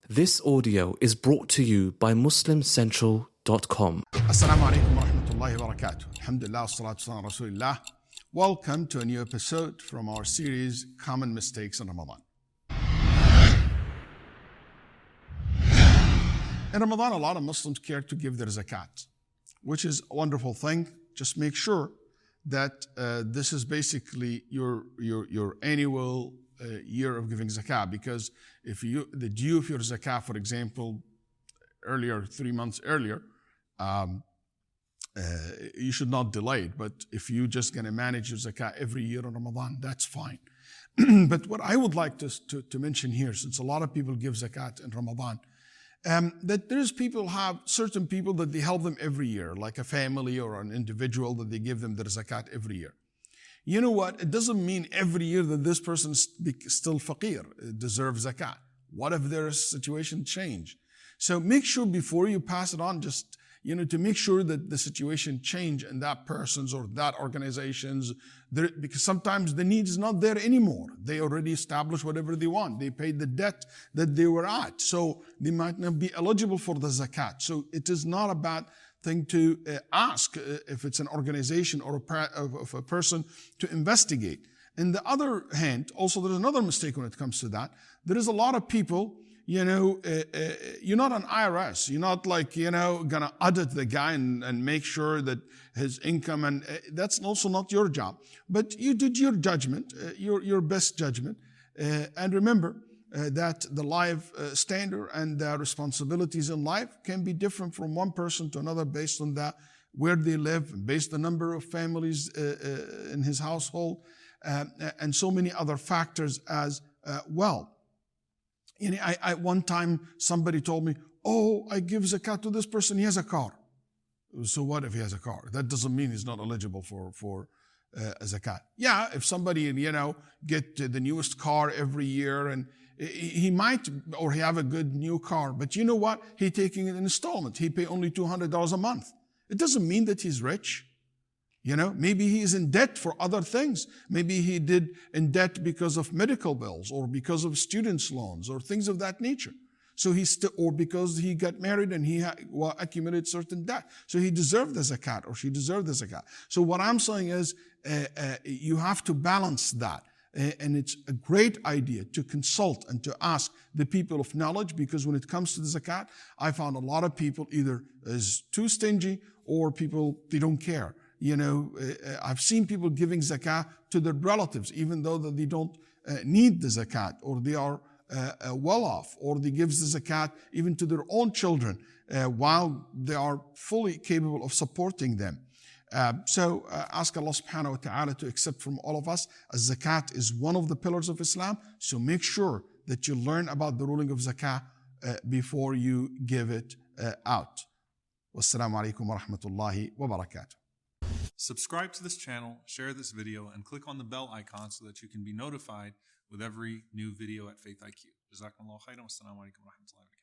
This audio is brought to you by MuslimCentral.com. Assalamu alaikum wa rahmatullahi wa barakatuh. Alhamdulillah, salatu wa rasulillah. Welcome to a new episode from our series, Common Mistakes in Ramadan. In Ramadan, a lot of Muslims care to give their zakat, which is a wonderful thing. Just make sure that this is basically your annual year of giving zakah, because if the due of your zakah, for example, 3 months earlier, you should not delay it. But if you're just going to manage your zakah every year in Ramadan, that's fine. But what I would like to mention here, since a lot of people give zakat in Ramadan, that there's certain people that they help them every year, like a family or an individual, that they give them their zakat every year. You know what? It doesn't mean every year that this person is still faqir, deserves zakat. What if their situation change? So make sure before you pass it on, just, to make sure that the situation change in that person's or that organization's, because sometimes the need is not there anymore. They already established whatever they want. They paid the debt that they were at. So they might not be eligible for the zakat. So it is not a bad thing to ask if it's an organization or a person to investigate. On the other hand, also there's another mistake when it comes to that. There is a lot of people, you're not an IRS. You're not like, gonna audit the guy and make sure that his income, and that's also not your job. But you did your judgment, your best judgment. And remember that the life standard and the responsibilities in life can be different from one person to another based on where they live, based on the number of families in his household, and so many other factors as well. One time somebody told me, I give zakat to this person, he has a car. So what if he has a car? That doesn't mean he's not eligible for zakat. Yeah, if somebody, get the newest car every year, and he might, or he have a good new car, but you know what? He taking an installment. He pay only $200 a month. It doesn't mean that he's rich. Maybe he is in debt for other things. Maybe he did in debt because of medical bills or because of students' loans or things of that nature. So or because he got married and he accumulated certain debt. So he deserved the zakat, or she deserved the zakat. So what I'm saying is, you have to balance that. And it's a great idea to consult and to ask the people of knowledge, because when it comes to the zakat, I found a lot of people either is too stingy or people, they don't care. I've seen people giving zakah to their relatives, even though that they don't need the zakat, or they are well off, or they give the zakat even to their own children, while they are fully capable of supporting them. So ask Allah subhanahu wa ta'ala to accept from all of us, as zakat is one of the pillars of Islam. So make sure that you learn about the ruling of zakah before you give it out. Wassalamu alaikum wa rahmatullahi wa barakatuh. Subscribe to this channel, share this video, and click on the bell icon so that you can be notified with every new video at Faith IQ. Jazakumullahu khairan. Wassalamu alaikum wa rahmatullahi wa barakatuh.